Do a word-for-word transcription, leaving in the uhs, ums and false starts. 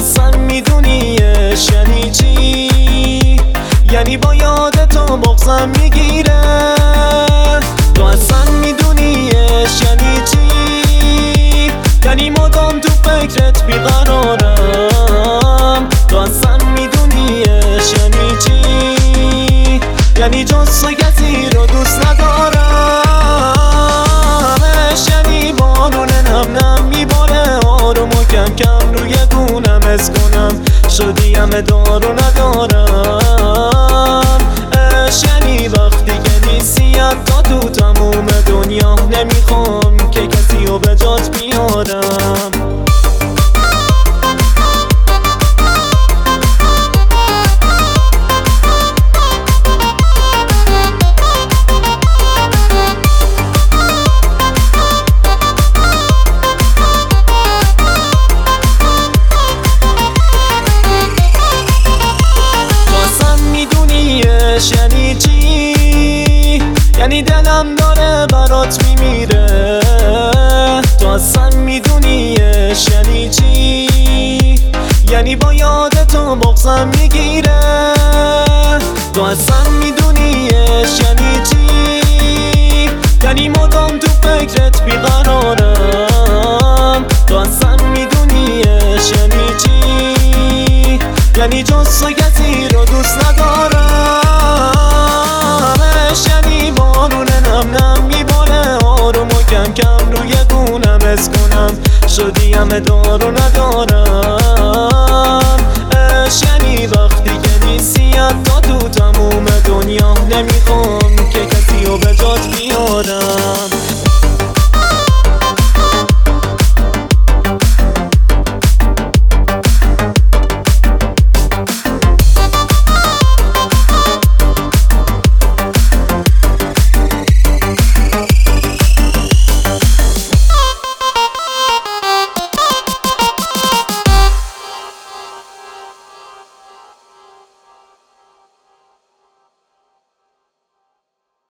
اصلا میدونیش یعنی چی؟ یعنی با یاد تو بغضم میگیره. تو اصلا میدونیش یعنی چی؟ یعنی مدام تو فکرت بیقرارم. تو اصلا میدونیش یعنی چی؟ یعنی جز تو کسی رو دوست ندارمش. یعنی بارون نم نم میباره آروم و کم کم روی گونم حس کنم شدی همه دارو ندارم. اش یعنی وقتی که نیستی حتی تو تموم دنیا نمیخوام که کسی رو به جات بیارم. یعنی چی؟ یعنی دلم داره برات میمیره. تو اصلا میدونیش یعنی چی؟ یعنی با یاد تو بغضم میگیره. تو اصلا میدونیش یعنی چی؟ یعنی مدام تو فکرت بیقرارم. تو اصلا میدونیش یعنی چی؟ یعنی جز تو کسی رو دوست ندارم. یعنی بارون نم نم میباره آروم و کم کم روی گونم حس کنم شدی همه دارو ندارم.